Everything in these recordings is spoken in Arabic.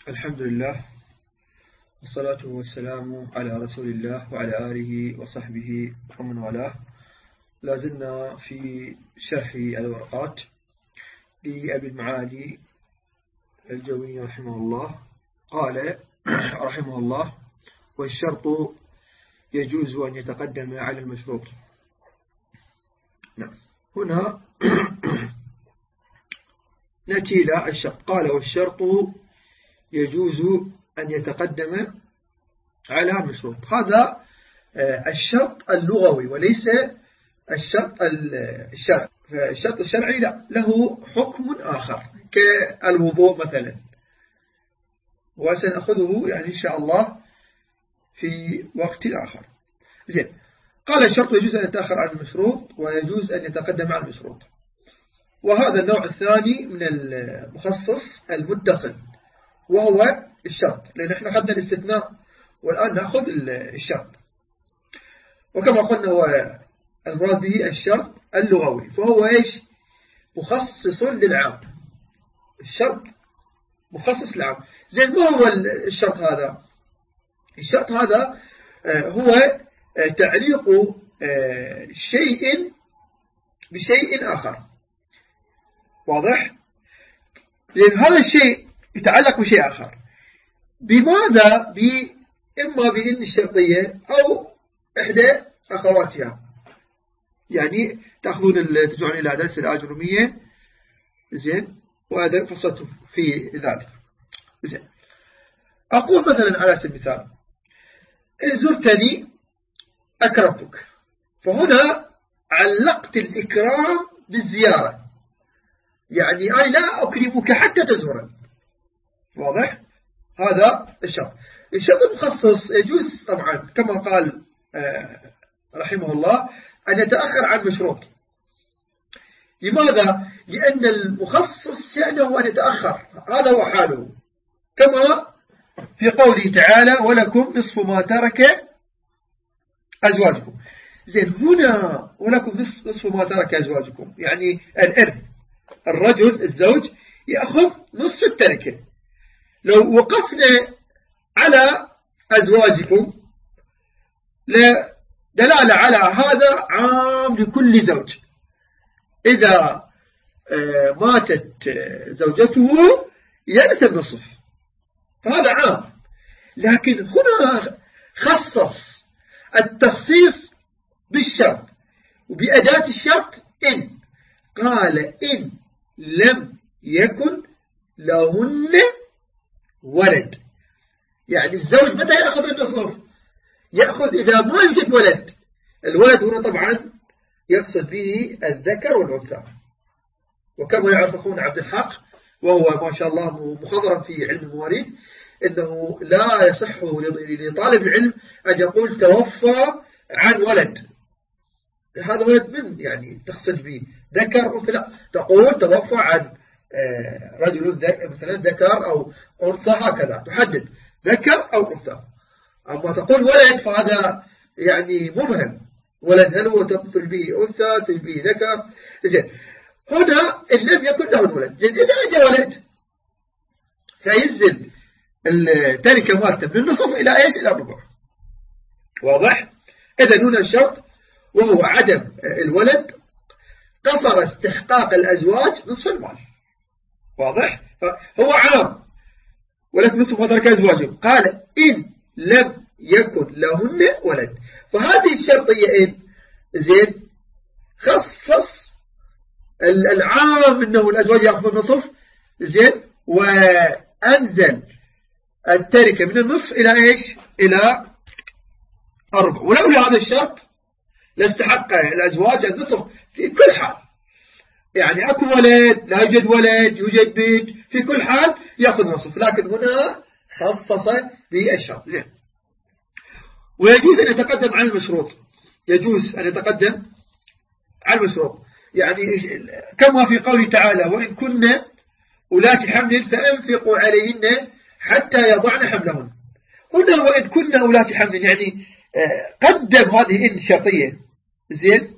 الحمد لله والصلاة والسلام على رسول الله وعلى آله وصحبه ومن والاه. لازلنا في شرح الورقات لأبي المعالي الجويني رحمه الله. قال رحمه الله: والشرط يجوز أن يتقدم على المشروط. نعم، هنا نأتي إلى الشرط. قال: والشرط يجوز أن يتقدم على المشروط. هذا الشرط اللغوي وليس الشرط الشرعي. فالشرط الشرعي له حكم آخر كالوضوء مثلا، وسنأخذه يعني إن شاء الله في وقت آخر. زين، قال: الشرط يجوز أن يتأخر عن المشروط ويجوز أن يتقدم على المشروط. وهذا النوع الثاني من المخصص المتصل، وهو الشرط، لأن احنا أخذنا الاستثناء والآن نأخذ الشرط. وكما قلنا هو المراد به الشرط اللغوي، فهو إيش؟ مخصص للعام. الشرط مخصص للعام. زين، ما هو الشرط هذا؟ الشرط هذا هو تعليق شيء بشيء آخر. واضح؟ لأن هذا الشيء يتعلق بشيء آخر. بماذا؟ إما بإن الشرطية أو إحدى أخواتها. يعني ترجعون إلى درس الآجرومية، زين، وهذا فصلت في ذلك. زين، أقول مثلا على سبيل المثال: إن زرتني أكرمتك. فهنا علقت الإكرام بالزيارة، يعني أنا لا أكرمك حتى تزورني. واضح؟ هذا الشرط. الشرط المخصص يجوز طبعا كما قال رحمه الله أن يتأخر عن مشروط. لماذا؟ لأن المخصص شأنه أن يتأخر، هذا هو حاله، كما في قوله تعالى: ولكم نصف ما ترك أزواجكم. زين، هنا ولكم نصف ما ترك أزواجكم، يعني الإرث. الرجل الزوج يأخذ نصف التركة. لو وقفنا على أزواجكم دلالة على هذا عام لكل زوج. إذا ماتت زوجته يرث النصف، فهذا عام. لكن هنا خصص التخصيص بالشرط وبأداة الشرط إن. قال: إن لم يكن لهن ولد. يعني الزوج متى يأخذ النصف؟ يأخذ إذا ما يوجد ولد. الولد هنا طبعا يقصد به الذكر والأنثى. وكما يعرف أخونا عبد الحق، وهو ما شاء الله مخضرا في علم المواريث، إنه لا يصح لطالب العلم أن يقول توفى عن ولد. هذا ولد من يعني تقصد به ذكر أنثى؟ لا، تقول توفى عن رجل مثلا ذكر أو أنثى، هكذا تحدد ذكر أو أنثى. أما تقول ولد فهذا يعني مبهم. ولد هل هو تقتل به أنثى تقتل به ذكر؟ زين، هنا إن لم يكن له الولد. زين، إذا أجى ولد فينزل التركة مالته من النصف إلى إيش؟ إلى الربع. واضح؟ إذا هنا الشرط وهو عدم الولد قصر استحقاق الأزواج نصف المال. واضح؟ فهو عام ولكن نصف ما ترك أزواجهم. قال: إن لم يكن لهن ولد. فهذه الشرطية إن، زين، خصص العام أنه الأزواج يأخذ النصف، زين، وأنزل التركة من النصف إلى إيش؟ إلى الربع. ولولا هذا الشرط لاستحق الأزواج النصف في كل حال. يعني أكو ولد، لا يوجد ولد، يوجد بيت، في كل حال يأخذ نصف. لكن هنا خصص بالشرط. زين، ويجوز أن يتقدم على المشروط. يجوز أن يتقدم على المشروط، يعني كما في قوله تعالى: وإن كنا أولات حمل فأنفقوا عليهن حتى يضعن حملهن. هنا وإن كنا أولات حمل، يعني قدم هذه إن شرطية، زين،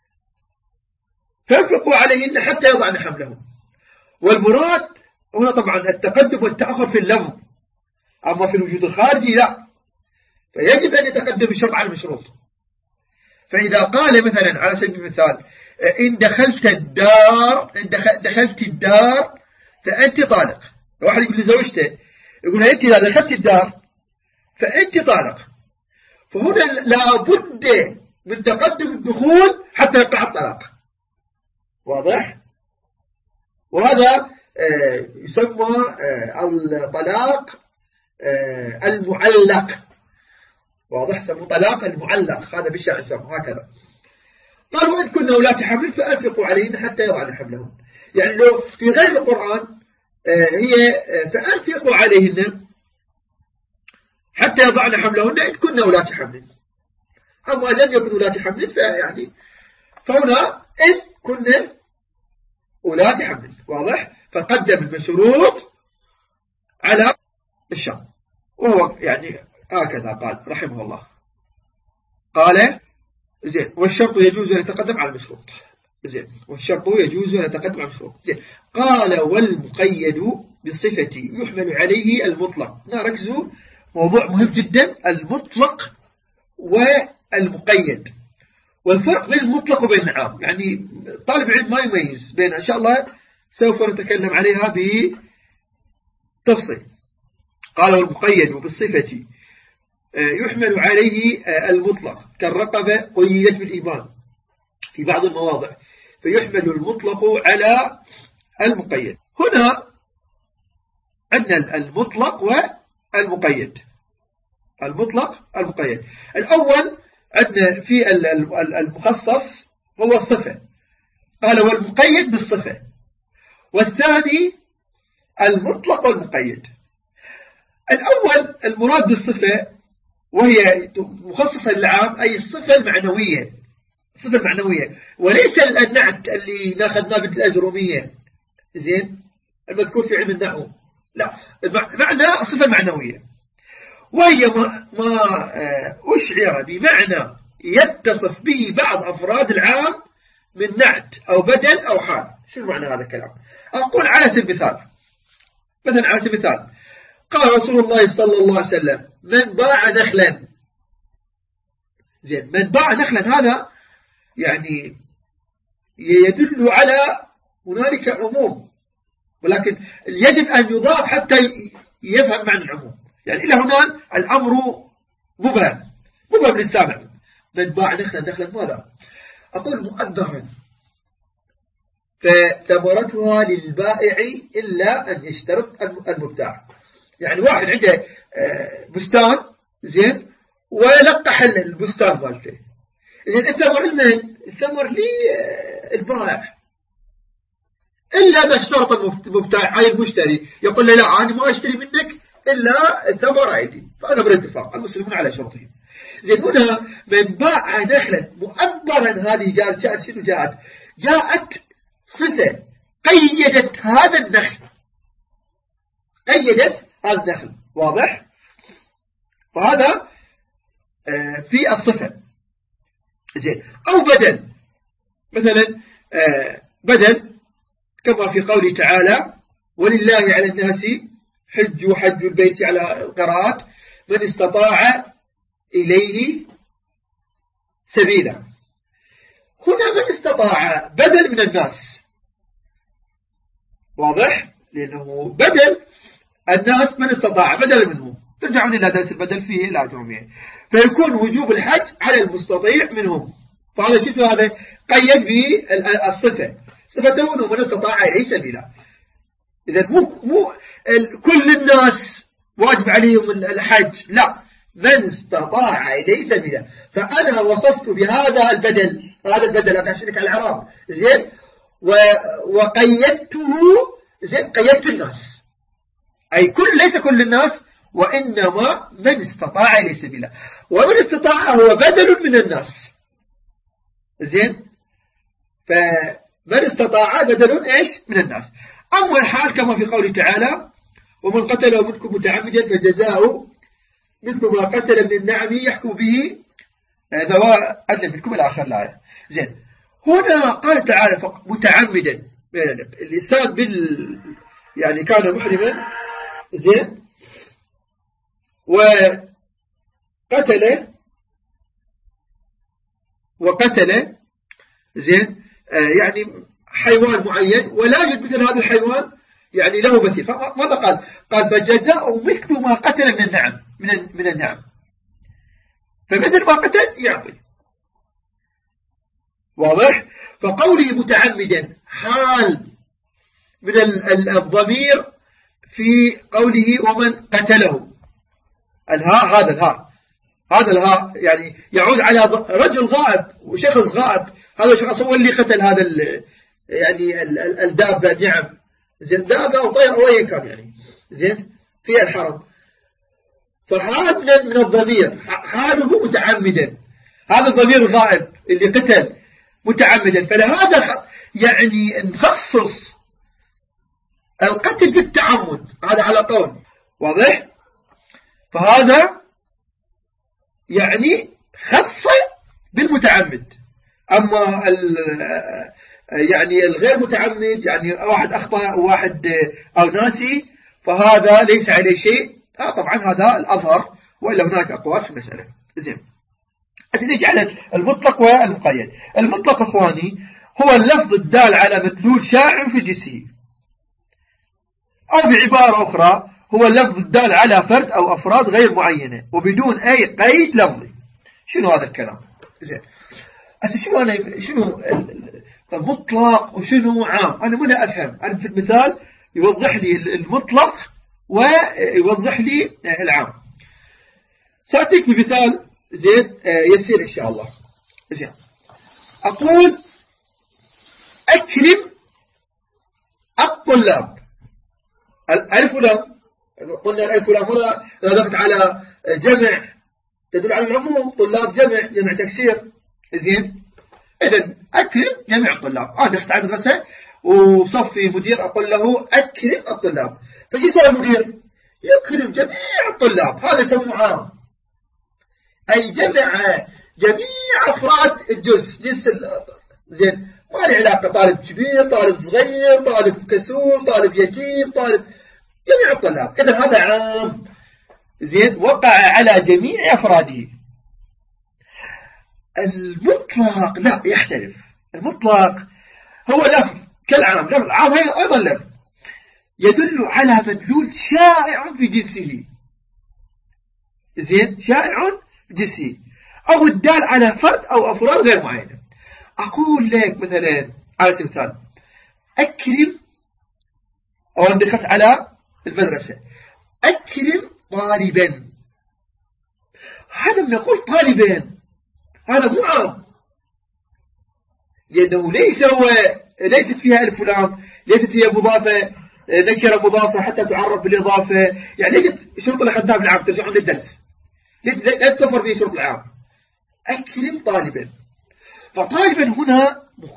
فأنفقوا عليهن حتى يضعن حملهن. والمراد هنا طبعا التقدم والتأخر في اللفظ، أما في الوجود الخارجي لا، فيجب أن يتقدم الشرط على المشروط. فإذا قال مثلا على سبيل المثال إن دخلت الدار فأنت طالق، واحد يقول لزوجته يقول أنت إذا دخلت الدار فأنت طالق، فهنا لابد من تقدم الدخول حتى يقع الطلاق. واضح؟ وهذا يسمى الطلاق المعلق. واضح؟ يسمى طلاق المعلق، هذا بالشرع يسمى هكذا. قال وإن كن أولات حمل فأنفقوا عليهن حتى يضعن حملهن. يعني لو في غير القرآن هي فأنفقوا عليهن حتى يضعن حملهن إن كن أولات حمل. أما لم يكن أولات حمل فهنا إن كن أولات حمل. واضح؟ فقدم المشروط على الشرط، وهو يعني هكذا قال رحمه الله. قال زين والشرط يجوز أن يتقدم على المشروط. زين والشرط يجوز أن يتقدم على المشروط. زين قال والمقيد بالصفة يحمل عليه المطلق. ركزوا موضوع مهم جدا، المطلق والمقيد، والفرق بين المطلق وبين العام. يعني طالب علم ما يميز بين، إن شاء الله سوف نتكلم عليها بتفصيل. قال والمقيد بالصفة يحمل عليه المطلق كالرقبة قيدت بالإيمان في بعض المواضع، فيحمل المطلق على المقيد. هنا عندنا المطلق والمقيد. المطلق المقيد. الأول عندنا في المخصص هو الصفة، قال والمقيد بالصفة. والثاني المطلق والمقيد. الأول المراد بالصفة وهي مخصصة للعام، أي الصفة المعنوية، الصفة المعنوية، وليس النعت اللي ناخذناه بالأجرومية زين المذكور في علم النحو، لا، معنى الصفة المعنوية، وهي ما أشعر بمعنى يتصف به بعض أفراد العام من نعت أو بدل أو حال. شو معنى هذا الكلام؟ أقول على سبيل المثال، مثلا على سبيل المثال قال رسول الله صلى الله عليه وسلم من باع نخلا. زين من باع نخلا هذا يعني يدل على هنالك عموم، ولكن يجب أن يضاف حتى يفهم معنى العموم. يعني إلى هنا الأمر مبهم للسامع. من باع نخلا ماذا؟ أقول مؤذرا، فثمرتها للبائع إلا أن يشترط المبتاع. يعني واحد عنده بستان زين ولقح البستان مالته، زين الثمر لمن؟ الثمر للبائع إلا ما اشترط المبتاع أي المشتري، يقول له لا أنا ما أشتري منك إلا الثمر عندي، فأنا بالاتفاق المسلمون على شرطهم. زين هنا من باع نخلا مؤبرا، هذه جاءت شنو جاءت صفة قيدت هذا النخل، قيدت هذا النخل. واضح؟ وهذا في الصفة. زين أو بدل، مثلا بدل كما في قوله تعالى ولله على الناس حج البيت على القراءات من استطاع إليه سبيلا. هنا من استطاع بدل من الناس. واضح؟ لأنه بدل الناس من استطاع بدل منهم. ترجعون إلى درس البدل فيه الأجرومية، فيكون وجوب الحج على المستطيع منهم. فهذا شيء هذا قيد بالصفة، صفته من استطاع إليه سبيلا. إذا مو كل الناس واجب عليهم الحج، لا، من استطاع إليه سبيلا. فأنا وصفت بهذا البدل، هذا البدل أتعشرك على العرب زين، وقيدته زين، قيدت الناس، أي ليس كل الناس، وإنما من استطاع إليه سبيلا. ومن استطاع هو بدل من الناس زين، فمن استطاع بدل إيش من الناس. أول حال كما في قوله تعالى ومن قتل منكم متعمدا فجزاؤه مثل ما قتل من النعم يحكم به ذوى عدل منكم إلى آخر الآية. زين هنا قال تعالى متعمدا، الإنسان يعني كان محرما زين وقتل زين يعني حيوان معين ولا يوجد مثل هذا الحيوان يعني له مثيل. فماذا قال فجزاء مثل ما قتل من النعم من النعم، فمثل ما قتل يعطي. واضح؟ فقوله متعمدا حال من الضمير في قوله ومن قتله. هذا الهاء يعني يعود على رجل غائب وشخص غائب. هذا الشخص هو اللي قتل هذا يعني الدابة. نعم زين، دابة أو طير أو أي كان يعني زين في الحرم. فحال من الضمير حاله متعمدا، هذا الضمير الغائب اللي قتل متعمدا، فلهذا يعني نخصص القتل بالتعمد، هذا على قول. واضح؟ فهذا يعني خص بالمتعمد. أما يعني الغير متعمد يعني واحد أخطأ وواحد أو ناسي فهذا ليس عليه شيء. طبعا هذا الأظهر، وإلا هناك أقوال في المسألة. زين، نيجي على المطلق والمقيد. المطلق أخواني هو اللفظ الدال على مدلول شائع في جنسه، أو بعبارة أخرى هو اللفظ الدال على فرد أو أفراد غير معينة وبدون أي قيد لفظي. شنو هذا الكلام؟ زين، شنو المطلق وشنو عام؟ أنا منا أفهم. أنا في المثال يوضح لي المطلق ويوضح لي العام. سأعطيك بمثال زين يسير إن شاء الله. زين، أقول أكرم الطلاب. الألف ولام، قلنا الألف ولام هنا دخلت على جمع تدل على العموم. طلاب جمع تكسير. زين، إذن أكرم جميع الطلاب. دخلت على المدرسة وصفي مدير أقول له أكرم الطلاب، فشي يسوي المدير؟ يكرم جميع الطلاب. هذا يسمى عام، أي جميع أفراد جنس. زين، ما له علاقة طالب كبير طالب صغير طالب كسول طالب يتيم طالب، جميع الطلاب. إذن هذا عام زين وقع على جميع أفراده. المطلق لا يختلف. المطلق هو لفظ كالعام، لفظ عام أيضا لفظ يدل على مدلول شائع في جنسه. زين، شائع في جنسه أو الدال على فرد أو أفراد غير معينة. أقول لك مثلا على سبيل المثال أكرم، أو أنا دخلت على المدرسة أكرم طالبا. هذا من يقول طالبا هذا مو عام، لأنه ليست فيها ألف ولام، ليست فيها مضافة نكرة مضافة حتى تعرف بالإضافة، يعني ليست شرط الأخذناها في العام ترجعون للدرس، لا تكفر فيه شرط العام. أكرم طالبا، فطالبا هنا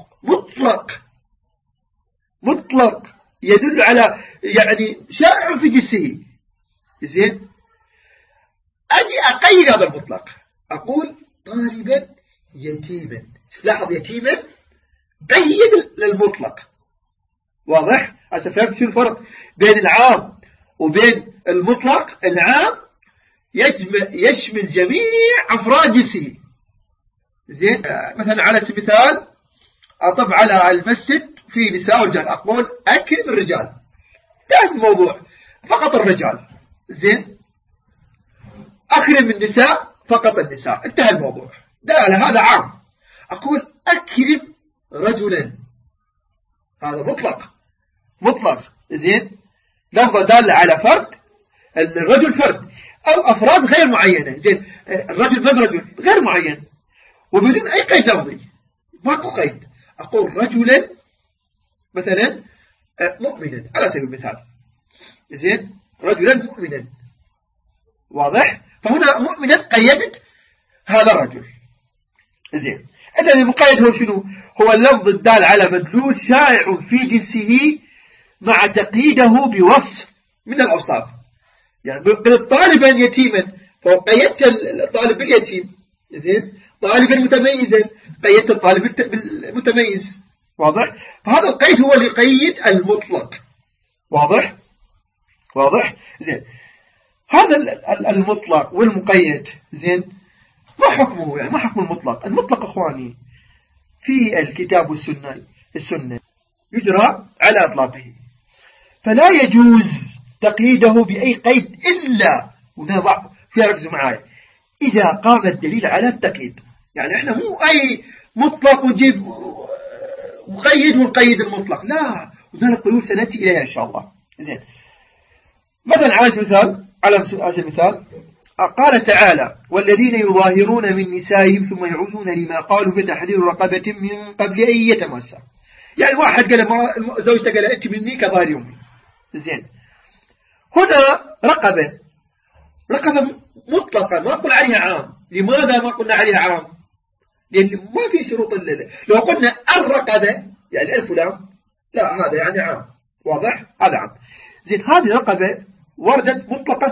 مطلق يدل على يعني شائع في جنسه. زين، أجي أقيد هذا المطلق أقول طالبا يتيما. لاحظ يتيما قيد للمطلق. واضح؟ هسه فهمت شو الفرق بين العام وبين المطلق؟ العام يشمل جميع أفراد جنسه. زين، مثلا على سبيل المثال أطب على المسجد في نساء ورجال أقول أكرم الرجال، انتهى الموضوع، فقط الرجال. زين، أكرم النساء، فقط النساء، انتهى الموضوع. ده هذا عام. أقول أكرم رجلا، هذا مطلق. زين، لفظ دال على فرد، الرجل فرد أو أفراد غير معينة. زين، الرجل من رجل غير معين وبدون أي قيد لفظي، ماكو قيد. أقول رجلا مثلا مؤمنا على سبيل المثال. زين، رجلا مؤمنا. واضح؟ فهنا مؤمنا قيدت هذا الرجل. زين، إذا المقيد هو شنو؟ هو اللفظ الدال على مدلول شائع في جنسه مع تقييده بوصف من الأوصاف. يعني قلت طالبا يتيما فقيدت الطالب باليتيم. زين، طالبا متميزا قيدت الطالب المتميز. واضح؟ فهذا القيد هو اللي يقيد المطلق. واضح؟ زين، هذا المطلق والمقيد زين ما حكمه؟ يعني ما حكم المطلق؟ المطلق أخواني في الكتاب والسنة يجرى على إطلاقه، فلا يجوز تقييده بأي قيد إلا، في ركزوا معايا، إذا قام الدليل على التقييد. يعني إحنا مو أي مطلق ونجيب مقيد ونقيد المطلق، لا، وذلك قيود سنأتي إليها إن شاء الله. زين، مثلا على سبيل المثال قال تعالى: والذين يظاهرون من نسائهم ثم يعودون لما قالوا فتحرير رقبة من قبل أن يتماسا. يعني واحد قال زوجته قال أنت مني كظاهر يومي. زين، هنا رقبة مطلقة ما قل عليها عام. لماذا ما قلنا عليها عام؟ لأن ما في شروط لو قلنا الرقبة يعني ألف لام، لا، هذا يعني عام، واضح؟ هذا عام. زين، هذه رقبة وردت مطلقة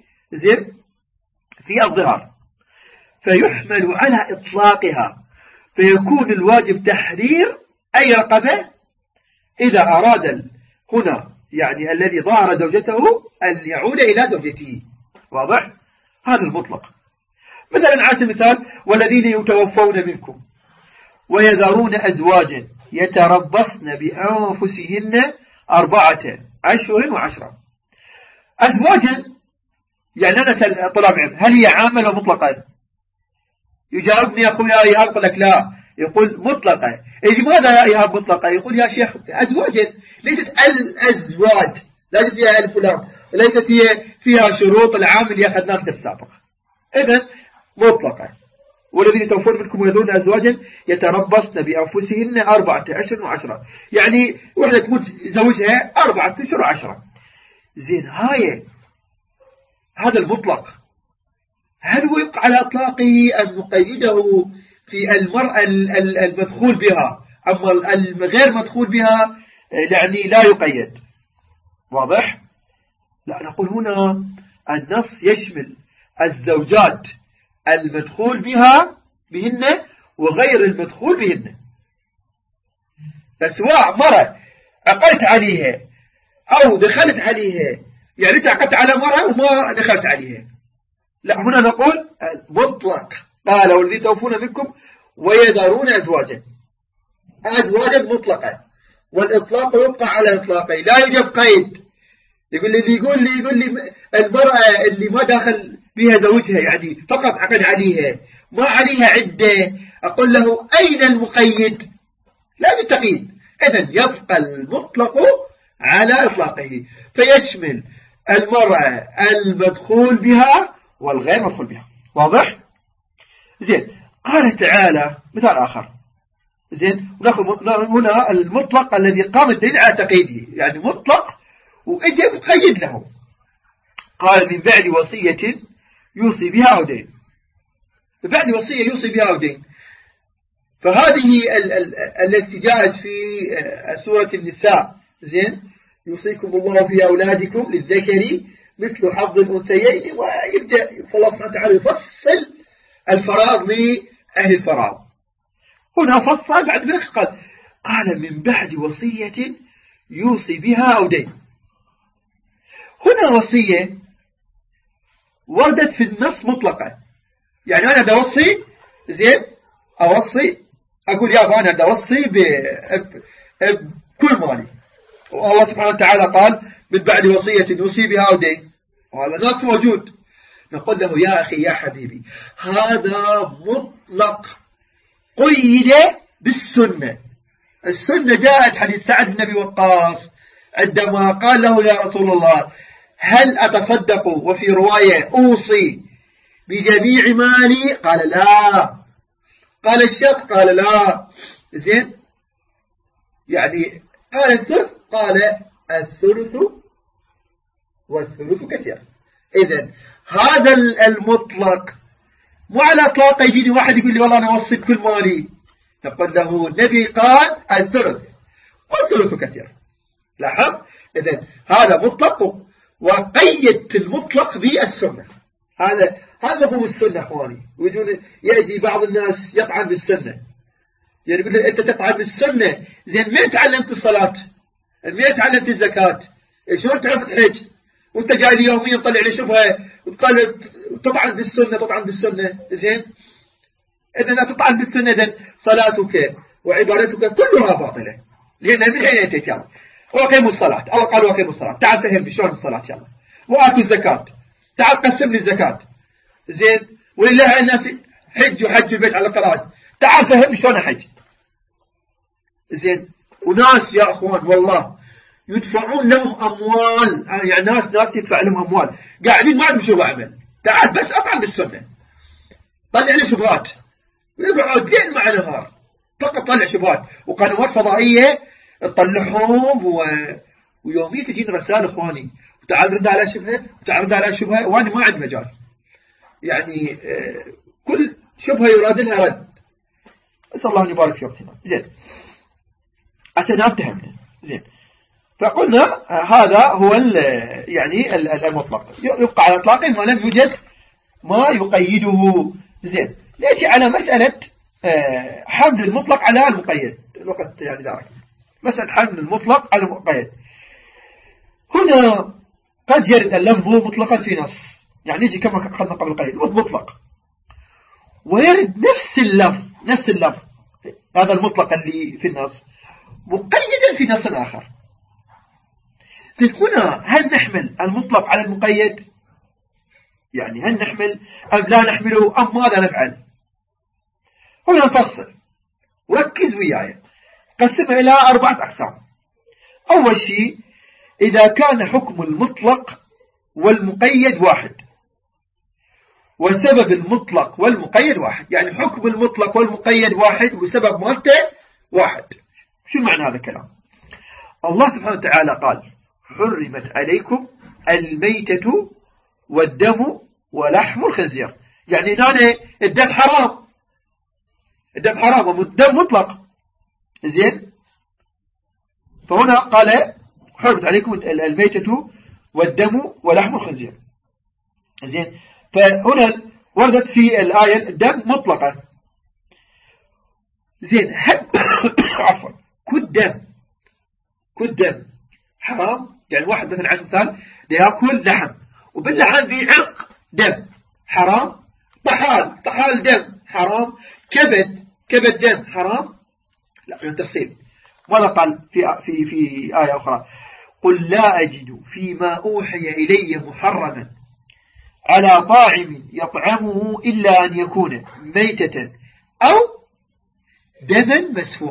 في الظهار، فيحمل على إطلاقها، فيكون الواجب تحرير أي رقبة إذا أراد هنا يعني الذي ظهر زوجته أن يعود إلى زوجته، واضح؟ هذا المطلق. مثلا على سبيل المثال: والذين يتوفون منكم ويذرون أزواجا يتربصن بأنفسهن 4 أشهر و10. أزواجا يعني أنا أسأل طلاب علم هل هي عامة أو مطلقة؟ يجاوبني يا أخويا إيهاب، يقول لك لا، يقول مطلقة. لماذا يا إيهاب مطلقة؟ يقول يا شيخ أزواجا ليست الأزواج، ليست فيها ألف ولام، وليست هي فيها شروط العام اللي أخذناه في السابق. إذن مطلقة. والذين يتوفون منكم ويذرون أزواجا يتربصن بأنفسهن 4 أشهر و10. يعني وحدة تموت زوجها 4 أشهر و10. زين، هذا المطلق هل هو يبقى على إطلاقه أم نقيده في المرأة المدخول بها؟ أما الغير مدخول بها يعني لا يقيد، واضح؟ لا، نقول هنا النص يشمل الزوجات المدخول بهن وغير المدخول بهن، فسواء مرة عقدت عليها أو دخلت عليها، يعني أنت عقدت على مرة وما دخلت عليها، لا، هنا نقول مطلق. قال: والذين يتوفون منكم ويذرون أزواجا مطلقة، والإطلاق يبقى على إطلاقه، لا يوجد قيد. يقول لي المرأة اللي ما داخل بها زوجها يعني فقط عقد عليها ما عليها عدة، أقول له أين المقيد؟ لا بالتقييد. إذن يبقى المطلق على إطلاقه، فيشمل المرأة المدخول بها والغير مدخول بها، واضح؟ زين، قال تعالى مثال آخر. زين، ونأخذ هنا المطلق الذي قام الدليل على تقييده، يعني مطلق وإجا مقيد له. قال: من بعد وصية يوصي بها أو دين. بعد وصية يوصي بها أو دين، فهذه التي جاءت في سورة النساء. زين، يوصيكم الله في أولادكم للذكر مثل حظ الأنثيين، ويبدأ الله سبحانه وتعالى يفصل الفراغ لأهل الفراغ. هنا فصل بعد ذلك قال: من بعد وصية يوصي بها أو دين. هنا وصية وردت في النص مطلقة، يعني أنا دوصي، زين، أوصي، أقول يا أنا دوصي بكل مالي، والله سبحانه وتعالى قال: من بعد وصية يوصي بها أو دين، وهذا النص موجود. نقول له: يا أخي يا حبيبي، هذا مطلق قيد بالسنة. السنة جاءت حديث سعد بن أبي وقاص عندما قال له: يا رسول الله، هل أتصدق وفي رواية أوصي بجميع مالي؟ قال: لا. قال: الشق؟ قال: لا. زين، يعني قال الثلث؟ قال: الثلث والثلث كثير. إذن هذا المطلق مو على إطلاق. يجيني واحد يقول لي: والله أنا أوصي بكل مالي، نقول له النبي قال الثلث والثلث كثير. لاحظ؟ إذن هذا مطلق، وقيدت المطلق بالسنة. هذا هو السنة أخواني. يأتي بعض الناس يطعن بالسنة، يعني يقول لي: أنت تطعن بالسنة، زين، ما تعلمت الصلاة، ما تعلمت الزكاة، شلون تعرف تحج، وأنت جاي لي يوميا طلع لي شبهة وتطعن بالسنة زين. إذا تطعن بالسنة إذن صلاتك وعبادتك كلها باطلة، لأن من أين أتيت؟ يلا وأقيموا الصلاة، أو قالوا أقيموا الصلاة، تعال فهمني شلون الصلاة، يلا وآتوا الزكاة، تعال قسم لي الزكاة زين، ولله الناس حج وحج البيت على قراءة، تعال فهمني شلون أحج زين. وناس يا أخوان والله يدفعون لهم أموال، يعني ناس تدفع لهم أموال قاعدين ما عندهم شغل عمل، تعال بس أطعن بالسنة، طلع لي شبهات، ويقعد ليل مع نهار فقط طلع شبهات وقنوات فضائية تطلعهم ويوميا تجين رسائل إخواني وتعال رد على شبهة وتعال رد على شبهة، وأنا ما عندي مجال، يعني كل شبهة يراد لها رد. أسأل الله أن يبارك في وقتنا زين عشان نفتهمنا زين. فقلنا هذا هو يعني المطلق يبقى على إطلاقه ما لم يوجد ما يقيده زين. نأتي على مسألة حمل المطلق على المقيد، الوقت يعني دارك، مسألة حمل المطلق على المقيد. هنا قد يرد اللفظ مطلقا في نص، يعني يجي كما أخذنا قبل قليل مطلق، ويرد نفس اللفظ هذا المطلق اللي في النص مقيدا في نص آخر. هنا هل نحمل المطلق على المقيد؟ يعني هل نحمل أم لا نحمله أم ماذا نفعل؟ هنا نفصل وركز وياي، قسمها إلى 4 أقسام. أول شيء إذا كان حكم المطلق والمقيد واحد، وسبب المطلق والمقيد واحد، يعني حكم المطلق والمقيد واحد وسبب مالته واحد. شو معنى هذا الكلام؟ الله سبحانه وتعالى قال حرمت عليكم الميتة والدم ولحم الخنزير، يعني هنا الدم حرام، والدم مطلق زين. فهنا قال حرمت عليكم الميتة والدم ولحم الخنزير زين. فهنا وردت في الآية الدم مطلقا زين. عفوا كل دم حرام، يعني واحد مثلا على مثال يأكل لحم وباللحم في عرق دم حرام، طحال دم حرام، كبد دم حرام. لا من التفصيل ماذا قال في آية أخرى؟ قل لا أجد فيما أوحي إلي محرما على طاعم يطعمه إلا أن يكون ميتة أو دما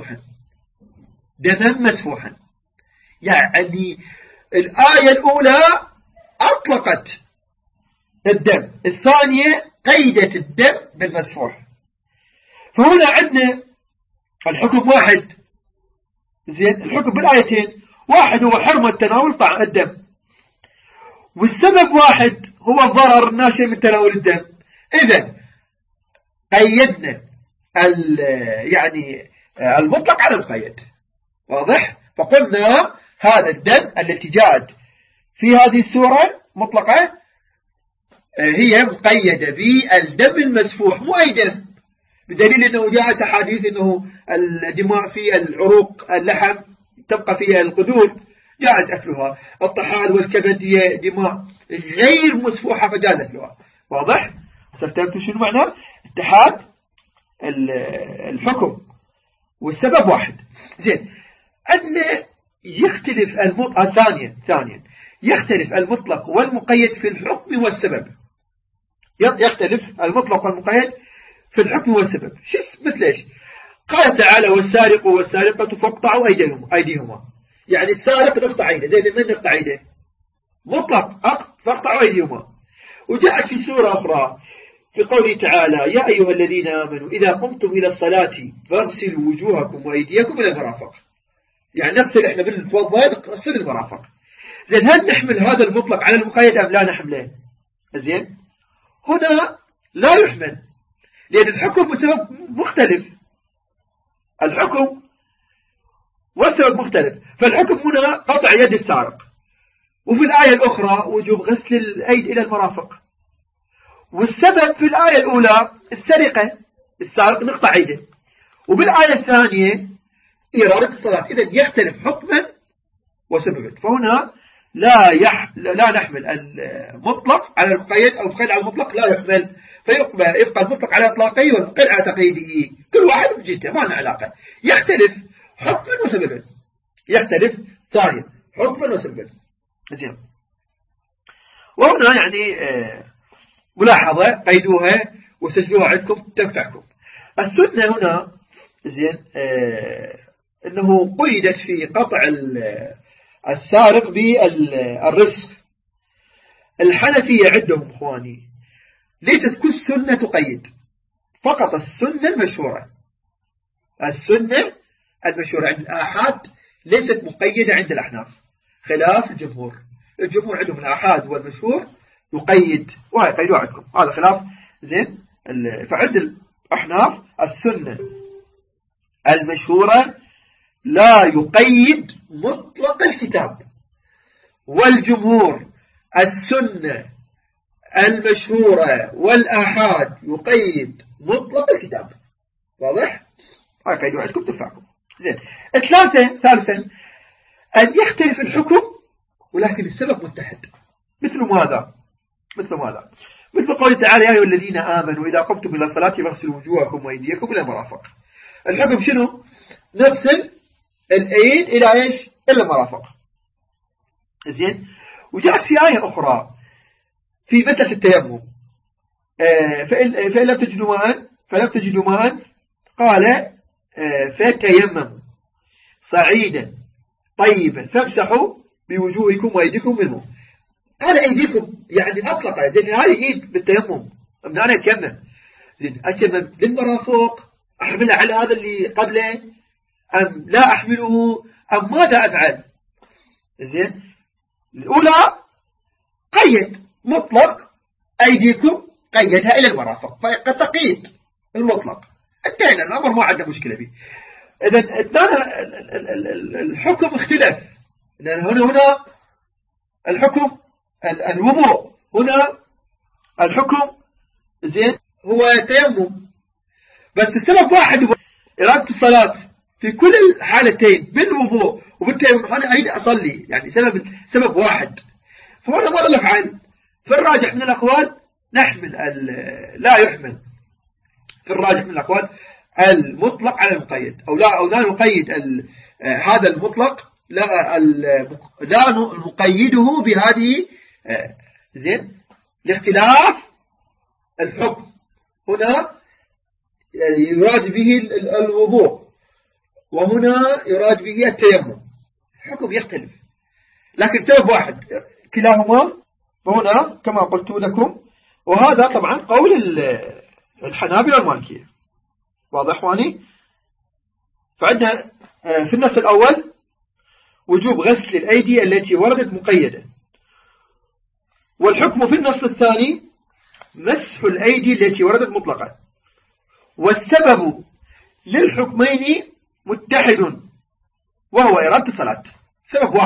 مسفوحا. يعني الآية الأولى أطلقت الدم، الثانية قيدت الدم بالمسفوح. فهنا عندنا الحكم واحد زين، الحكم بالآيتين واحد هو حرمة تناول طعم الدم، والسبب واحد هو الضرر الناشئ من تناول الدم. إذن قيدنا يعني المطلق على المقيد، واضح؟ فقلنا هذا الدم التي جاءت في هذه السورة مطلقة هي مقيدة بالدم المسفوح، مو أي دم، بدليل أنه جاءت أحاديث أنه الدماء في العروق اللحم تبقى فيها القدور جاءت أكلها، الطحال والكبد هي دماء غير مسفوحة فجاز أكلها. واضح؟ فهمتوا شنو معنى اتحاد الحكم والسبب واحد زين. عندنا يختلف ثانيا يختلف المطلق والمقيد في الحكم والسبب، يختلف المطلق والمقيد في الحكم والسبب. مثل ايش؟ قال تعالى والسارق والسارقة فاقطعوا أيديهما، يعني السارق نقطع ايده، زي من نقطع ايده مطلق فاقطعوا أيديهما. وجاءت في سورة أخرى في قوله تعالى يا أيها الذين آمنوا إذا قمتم إلى الصلاة فاغسلوا وجوهكم وأيديكم إلى المرافق، يعني نغسل احنا بالتوضأ نغسل المرافق. زين هل نحمل هذا المطلق على المقيد أم لا نحمله؟ زين هنا لا يحمل، لأن الحكم والسبب مختلف، الحكم والسبب مختلف. فالحكم هنا قطع يد السارق، وفي الآية الأخرى وجوب غسل الأيد إلى المرافق. والسبب في الآية الأولى السرقة، السارق نقطع يده، وبالآية الثانية إرادة الصلاة. إذن يختلف حكما وسببا. فهنا لا نحمل المطلق على المقيد أو المقيد على المطلق لا يحمل، فيبقى المطلق على إطلاقه والمقيد على تقييده، كل واحد بجهته ما له علاقة، يختلف حكما وسببا، يختلف ثانيا حكما وسببا. زين. وهنا يعني ملاحظة قيدوها وسجلوها عندكم تنفعكم. السنة هنا زين أنه قيدت في قطع السارق بالرزق. الحنفية عندهم إخواني ليست كل سنة تقيد، فقط السنة المشهورة. السنة المشهورة عند الآحاد ليست مقيدة عند الأحناف، خلاف الجمهور. الجمهور عندهم الآحاد والمشهور يقيد، وهي قيدوا عندكم، هذا خلاف. زين. فعند الأحناف السنة المشهورة لا يقيد مطلق الكتاب، والجمهور السنة المشهورة والآحاد يقيد مطلق الكتاب. واضح؟ هاي قيدوا عندكم تنفعكم. زين. ثالثا أن يختلف الحكم ولكن السبب متحد. مثل ماذا؟ مثل قوله تعالى: يا أيها الذين آمنوا إذا قمتم إلى الصلاة فاغسلوا وجوهكم وأيديكم إلى المرافق. الحكم شنو؟ نغسل الأيد إلى إيش؟ إلى المرافق. زين. وجاءت في آية أخرى في مسألة التيمم، فإن لم تجدوا ماء قال فتيمموا صعيدا طيبا فامسحوا بوجوهكم وأيديكم منه. قال أيديكم يعني أطلق، زين هذه إيد بالتيمم، من أنا أتيمم. زين أتيمم للمرافق، أحملها على هذا اللي قبله أم لا أحمله أم ماذا أفعل؟ زين. الأولى قيد مطلق أيديكم، قيدها إلى المرافق، فقد تقيد المطلق، انتهينا الأمر ما عندنا مشكلة به. إذن الحكم اختلف، لأن هنا الحكم الوضوء، هنا الحكم زين هو تيمم، بس السبب واحد، إرادة الصلاة في كل الحالتين بالوضوء وبالتيمم. أنا أريد أصلي، يعني سبب واحد، فهنا ماذا نفعل؟ في الراجح من الأقوال نحمل لا يحمل في الراجح من الأقوال المطلق على المقيد، أو لا نقيد هذا المطلق، لا نقيده بهذه. زين. لاختلاف الحكم، هنا يراد به الوضوء وهنا يراد به التيمم، الحكم يختلف لكن سبب واحد كلاهما. وهنا كما قلت لكم، وهذا طبعا قول الحنابلة والمالكية. واضح واني؟ فعندنا في النص الأول وجوب غسل الأيدي التي وردت مقيدة، والحكم في النص الثاني مسح الأيدي التي وردت مطلقة، والسبب للحكمين متحد وهو إرادة الصلاة. سبب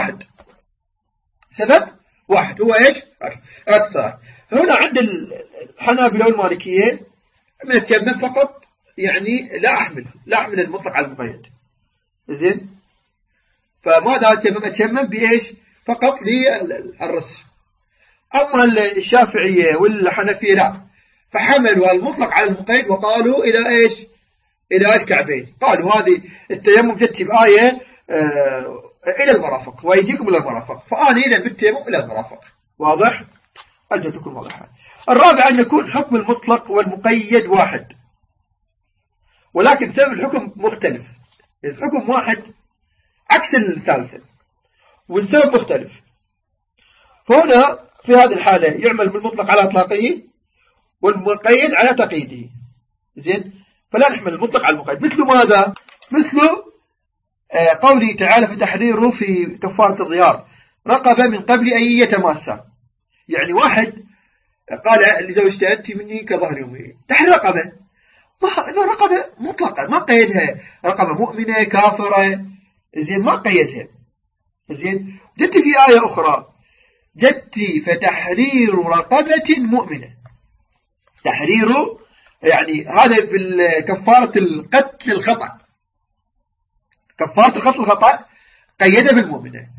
واحد هو إيش؟ إرادة الصلاة. هنا عند الحنابلة والمالكية من التيمم فقط، يعني لا أحمل المطلق على المقيد. زين. فماذا أتيمم بإيش؟ فقط للرسم. أما الشافعية والحنفية لا، فحملوا المطلق على المقيد وقالوا إلى إيش؟ إلى الكعبين. قالوا هذه التيمم تأتي بآية إلى المرافق ويديكم إلى المرافق، فأنا إذا بالتيمم إلى المرافق. واضح؟ أرجو تكون واضحة. الرابع أن يكون حكم المطلق والمقيد واحد، ولكن سبب الحكم مختلف. الحكم واحد عكس الثالثة والسبب مختلف. فهنا في هذه الحالة يعمل بالمطلق على إطلاقه والمقيد على تقييده. زين. فلا نحمل المطلق على المقيد. مثل ماذا؟ مثل قوله تعالى في تحريره في كفارة الظهار رقبة من قبل أن يتماسى. يعني واحد قال لزوجته أنت مني كظهر يومي، تحرير رقبة، رقبة مطلقة ما قيدها، رقبة مؤمنة كافرة. زين. ما قيدها. زين. جدت في آية أخرى جدتي فتحرير رقبة مؤمنة. تحرير يعني هذا في كفارة القتل الخطأ، كفارة القتل الخطأ قيدها بالمؤمنة.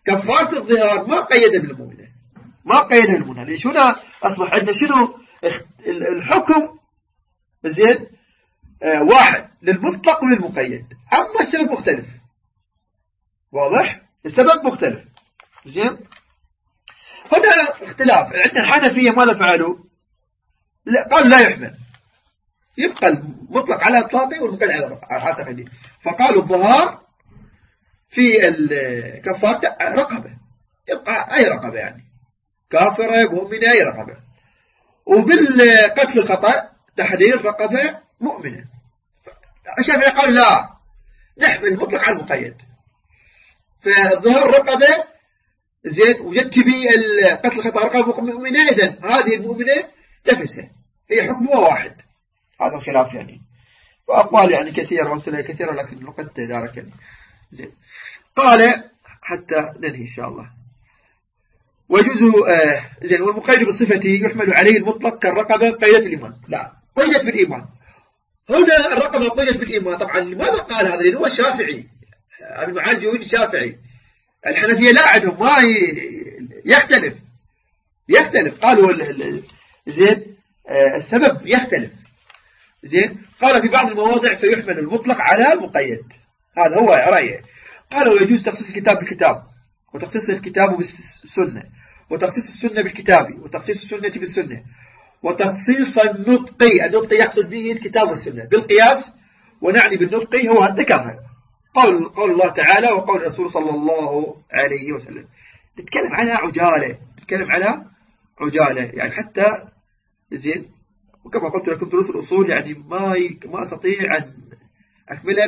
كفارة الظهار ما قيد بالمؤمنة، ما قيد بالمؤمنة. ليش هنا أصبح عندنا شنو الحكم زين واحد للمطلق وللمقيد، أما السبب مختلف. واضح؟ السبب مختلف. زين هنا اختلاف. عندنا الحنفية ماذا فعلوا؟ قال لا يحمل، يبقى المطلق على اطلاقه والمقيد على تقييده. فقالوا الظهار في الكفارة رقبة، يبقى أي رقبة يعني كافرة مؤمنة أي رقبة. وبالقتل الخطأ تحرير رقبة مؤمنة. الشافعي قال لا، نحمل المطلق على المقيد. فالظهار رقبة زين، وجدت بي القتل الخطأ رقبة مؤمنة، إذن هذه المؤمنة تفسه، هي حكمها واحد. هذا الخلاف يعني، وأقوال يعني كثيرة وأمثلة كثيرة، لكن الوقت داركني. زين قال حتى ننهي إن شاء الله. ويجوز زين والمقيد بالصفة يحمل عليه المطلق كالرقبة قيدت بالإيمان. لا، قيدت بالإيمان. هنا الرقبة قيدت بالإيمان. طبعا لماذا قال هذا؟ لأنه هو شافعي، ابن معاذ جوين شافعي. الحنفية لا عندهم، ما يختلف. قالوا زين السبب يختلف. زين قال في بعض المواضع فيحمل المطلق على المقيد، هذا هو رأيه. قال ويجوز تخصيص الكتاب بالكتاب، وتخصيص الكتاب بالسنة، وتخصيص السنة بالكتاب، وتخصيص السنة بالسنة، وتخصيص النطق يحصل به الكتاب والسنة بالقياس. ونعني بالنطق هو ذكرها قول الله تعالى وقول الرسول صلى الله عليه وسلم. نتكلم على عجالة يعني حتى زين. وكما قلت لكم دروس الأصول يعني ما أستطيع أن أكملها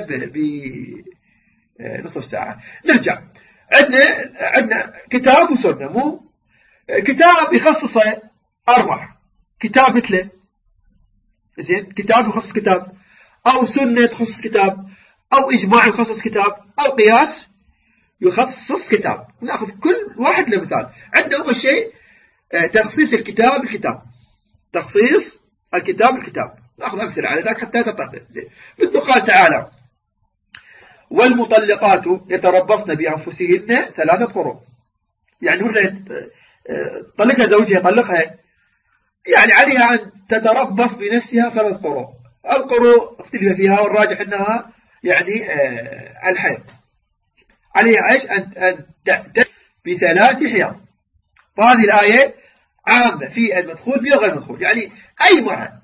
بنصف ساعة. نرجع، عندنا كتاب وسنة، مو كتاب يخصص 4 كتاب مثله، زين كتاب يخصص كتاب، أو سنة تخصص كتاب، أو إجماع يخصص كتاب، أو قياس يخصص كتاب. نأخذ كل واحد له مثال. عندنا أول شيء تخصيص الكتاب بالكتاب، تخصيص الكتاب بالكتاب. نأخذ أمثلة على ذلك حتى تتفق. مثل قال تعالى والمطلقات يتربصن بأنفسهن 3 قروء. يعني وحدة طلقها زوجها طلقها، يعني عليها أن تتربص بنفسها 3 قروء. القروء اختلف فيها، والراجح أنها يعني الحيض. عليها إيش؟ أن تعتد ب3 حيض. فهذه الآية عامة في المدخول بها وغير مدخول، يعني أي مرة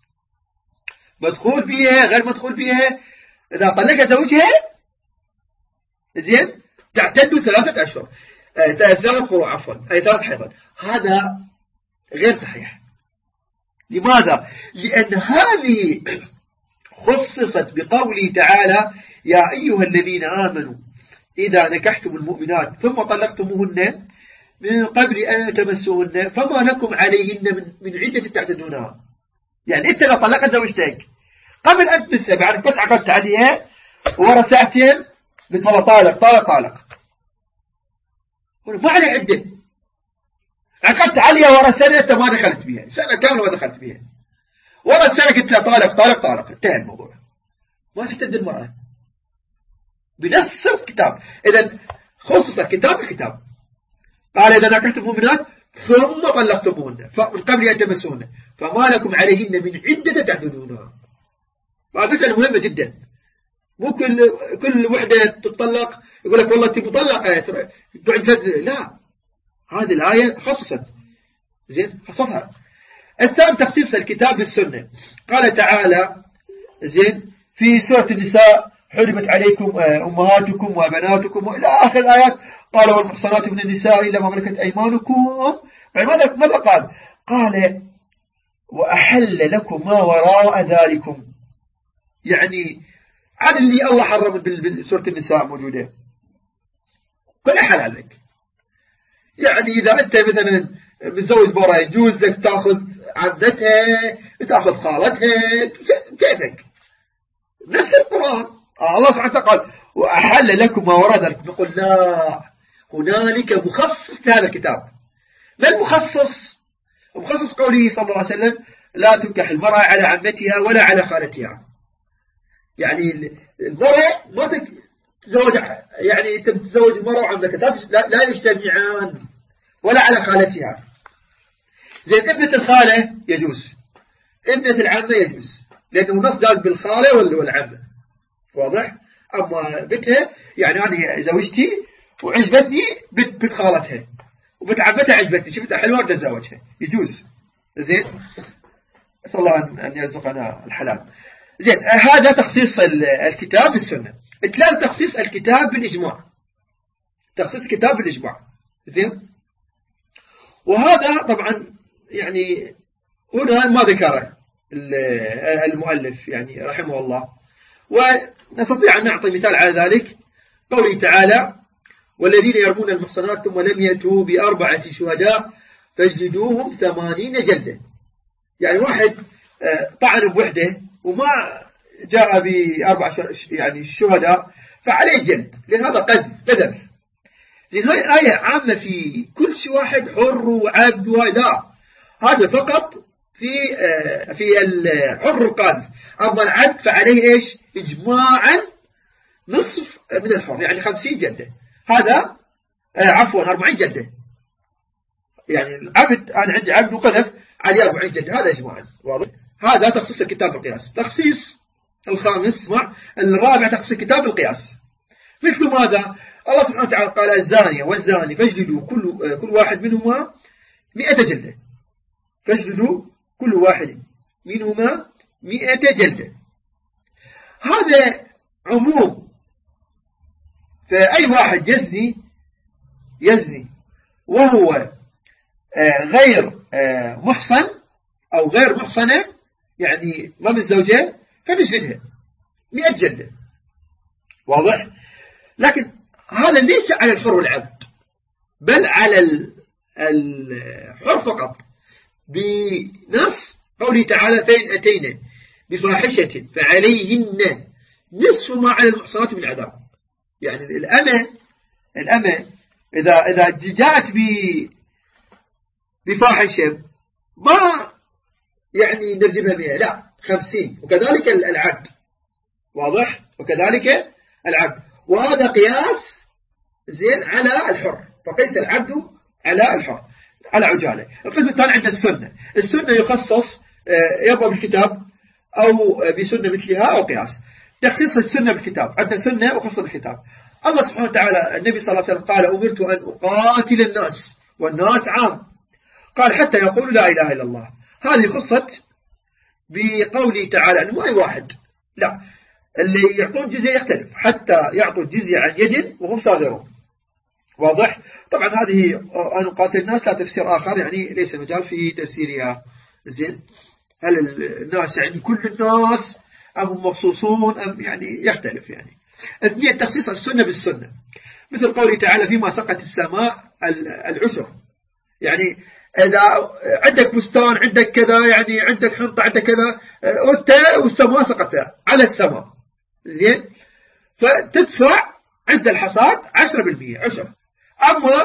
مدخول بها غير مدخول بها إذا طلق زوجها زين تعتد 3 أشهر 3 قروء عفوا، أي 3 حيض. هذا غير صحيح. لماذا؟ لأن هذه خصصت بقوله تعالى يا أيها الذين آمنوا إذا نكحتم المؤمنات ثم طلقتموهن من قبل أن تمسوهن فما لكم عليهن من عدة تعتدونها. يعني أنت لو طلقت زوجتك قبل أن تمسها، بعد بس عقدت عليها ورا ساعتين طالق ما عليه عدة. عقدت عليها ورا سنة أنت ما دخلت بها، سنة كاملة ما دخلت بها، ورا السنة قلت لها طالق انتهى الموضوع، ما تحتد المرأة بنفس الكتاب. إذن خصص الكتاب بالكتاب. قال إذا نكحتم المؤمنات ثم طلقتموهن من قبل أن تمسوهن فما لكم عليهن من عدة تعتدونها. هذه مسألة مهمة جدا. مو كل وحدة تطلق يقول لك والله أنت مطلقة لا، هذه الآية خصصت زين خصصها. الثاني تخصيص الكتاب بالسنة. قال تعالى زين في سورة النساء حرمت عليكم أمهاتكم وبناتكم وإلى آخر الآيات. قال والمحصنات من النساء إلا ما ملكت أيمانكم. ماذا قال؟ قال وأحل لكم ما وراء ذلكم، يعني عن اللي الله حرم بسورة النساء موجودة كل حلال لك. يعني إذا أنت مثلا متزوج برا يجوز لك تأخذ عمتها تأخذ خالتها كيفك. نفس القرآن الله سبحانه وتعالى قال وأحل لكم ما وراء ذلك. نقول لا، هنالك مخصص لهذا الكتاب. ما المخصص قوله صلى الله عليه وسلم لا تنكح المرأة على عمتها ولا على خالتها. يعني المرأة تزوج يعني تتزوج المرأة وعمتك لا يجتمعان ولا على خالتها. زين ابنة الخالة يجوز، ابنة العمة يجوز، لأنه النص جاز بالخالة والعمة، واضح. أما بنتها يعني أنا زوجتي وعجبتني بنت خالتها وبنت عمتها عجبتني، شفتها حلوة بدي أتزوجها، يجوز. زين، أسأل الله أن يرزقنا الحلال. زين، هذا تخصيص الكتاب بالسنة. ثلاث تخصيص الكتاب بالإجماع، تخصيص الكتاب بالإجماع. زين، وهذا طبعا يعني هنا ما ذكره المؤلف يعني رحمه الله، ونستطيع أن نعطي مثال على ذلك قوله تعالى: والذين يرمون المحصنات ثم لم يأتوا بأربعة شهداء فاجلدوهم 80 جلدة. يعني واحد طعن بوحده وما جاء بأربع يعني شهداء فعليه جلد، لأن هذا قذف. زين، هاي الآية عامة في كل شيء، واحد حر وعبد ولا، هذا فقط في الحر القاذف. أما العبد فعليه إيش؟ إجماعا نصف من الحر، يعني 50 جلدة. هذا عفوا 40 جلدة، يعني العبد أنا عندي عبد وقذف عليه 40 جلدة، هذا إجماعا، واضح. هذا تخصيص الكتاب بالقياس. تخصيص الرابع تخصيص الكتاب بالقياس. مثل ماذا؟ الله سبحانه وتعالى قال: الزانية والزاني فاجلدوا كل واحد منهما 100 جلدة، فاجلدوا كل واحد منهما 100 جلدة. هذا عموم، فأي واحد يزني وهو غير محصن أو غير محصنة، يعني ما بالزوجين، فنجلدها 100 جلدة، واضح. لكن هذا ليس على الحر والعبد، بل على الحر فقط، بنص قوله تعالى: فإن أتينا بفاحشة فعليهن نصف ما على المحصنات من عذاب. يعني الأمة إذا جاءت بفاحشة ما يعني نرجمها 100، لا 50. وكذلك العبد، واضح، وكذلك العبد. وهذا قياس زين على الحر، فقيس العبد على الحر على عجالة. القسم الثاني عند السنة يخصص يبقى بالكتاب أو بسنة مثلها أو قياس. تخصيص السنة بالكتاب، عندنا سنة وخص بالكتاب. الله سبحانه وتعالى، النبي صلى الله عليه وسلم قال: أمرت أن أقاتل الناس، والناس عام، قال: حتى يقولوا لا إله إلا الله. هذه خصت بقوله تعالى أنه ما هي واحد، لا، اللي يعطون جزية يختلف، حتى يعطوا الجزية عن يد وهم صاغرون، واضح. طبعا هذه أن أقاتل الناس لا تفسير آخر، يعني ليس مجال في تفسيرها. زين، هل الناس يعني كل الناس أم هم مخصوصون أم يعني يختلف. يعني اثنين، تخصيص السنة بالسنة، مثل قوله تعالى: فيما سقت السماء العشر. يعني إذا عندك بستان، عندك كذا، يعني عندك حنطة، عندك كذا، والسماء سقط على السماء، زين، فتدفع عند الحصاد 10% عشر. أما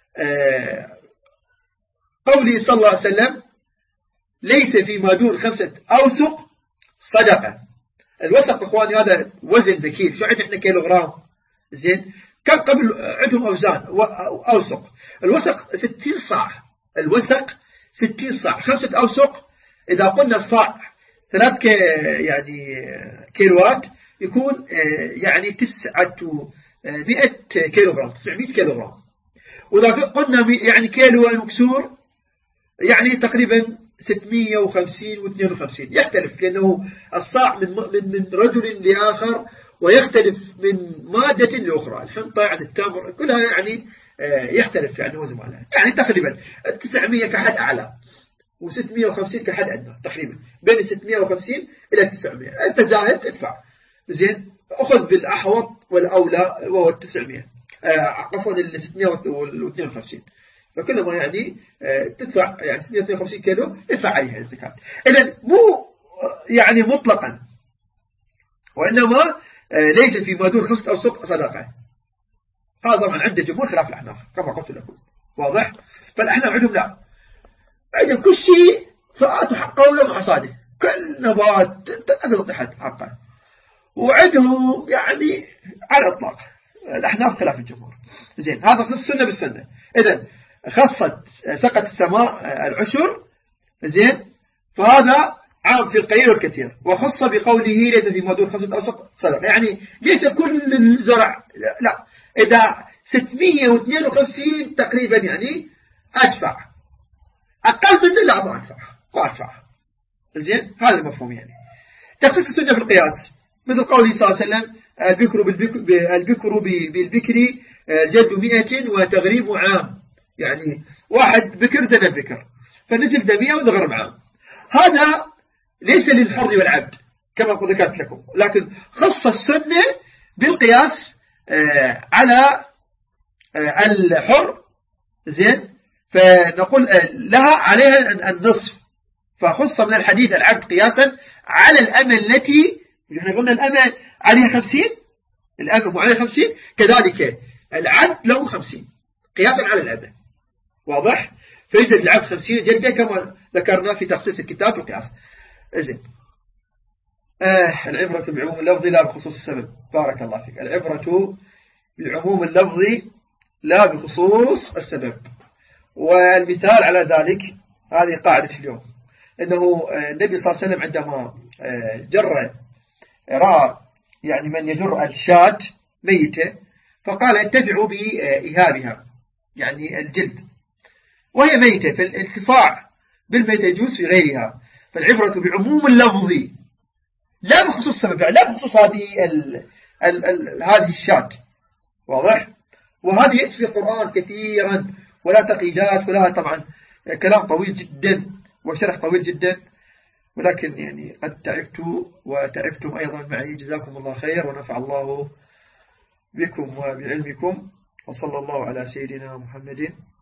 قوله صلى الله عليه وسلم: ليس فيما دون 5 أوسق صدقة. الوسق إخواني هذا وزن بكيل، شو عندنا إحنا كيلوغرام، زين، كم قبل عندهم أوزان أوسق. الوسق 60 صاع، الوسق 60 صاع. 5 أوسق إذا قلنا الصاع 3 يعني كيلوات، يكون يعني 900 كيلوغرام، 900 كيلوغرام. وإذا قلنا يعني كيلو ومكسور، يعني تقريبا 650 و52، يختلف، لأنه الصاع من رجل لآخر، ويختلف من مادة لأخرى. الحنطة يعني التمر كلها يعني يختلف يعني وزن مالها، يعني تقريبا 900 كحد أعلى و650 كحد أدنى، تقريبا بين 650 إلى 900. أنت زاهد ادفع، زين، أخذ بالأحوط والأولى وهو 900، عفوا ال 652. فكلما يعني تدفع يعني 652 كيلو ادفع عليها الزكاة. إذن مو يعني مطلقا، وإنما ليس في ما دون 5 أوسق صدقة. هذا طبعا عند الجمهور خلاف الأحناف كما قلت لكم، واضح. فالأحناف عندهم لا، عندهم كل شيء فآتوا حقه يوم حصاده، كل نبات تنزل تحت حقه. وعده يعني على الإطلاق. الأحناف خلاف الجمهور. زين، هذا خص السنة بالسنة. إذن خصت سقط السماء العشر، زين، فهذا عام في القليل والكثير. وخص بقوله ليس في مدور 5 أوسق صدقة، يعني ليس كل الزرع، لا، إذا 652 تقريبا يعني أدفع، أقل من لا ما أدفع. زين، هذا المفهوم. يعني تخصيص السنة في القياس مثل قوله صلى الله عليه وسلم البكر بالبكر جد 100 وتغريب عام، يعني واحد بكر زنى بكر فنزل 100 وتغرب عام. هذا ليس للحر والعبد كما ذكرت لكم، لكن خص السنة بالقياس على الحر، زين، فنقول لها عليها النصف، فخص من الحديث العبد قياسا على الأمة التي نحن قلنا الأمة عليها 50، الأمة عليها 50، كذلك العبد له 50 قياسا على الأمة. واضح؟ فيجد العبد 50 جدا كما ذكرنا في تخصيص الكتاب بالقياس. زين، العبرة بعموم اللفظ لا بخصوص السبب. بارك الله فيك. العبرة بعموم اللفظ لا بخصوص السبب. والمثال على ذلك هذه قاعدة اليوم، أنه النبي صلى الله عليه وسلم عندما رأى يعني من يجر الشاة ميتة فقال انتفعوا بإهابها، يعني الجلد، وهي ميتة، فالانتفاع بالميتة يجوز في غيرها. فالعبرة بعموم اللفظ لا بخصوص السبب، يعني لا بخصوص هذه الشاة. واضح؟ وهذه يأتي في القرآن كثيرا، ولا تقييدات، ولها طبعا كلام طويل جدا وشرح طويل جدا، ولكن يعني قد تعبت وتعبتم أيضا معي. جزاكم الله خير ونفع الله بكم وبعلمكم، وصلى الله على سيدنا محمد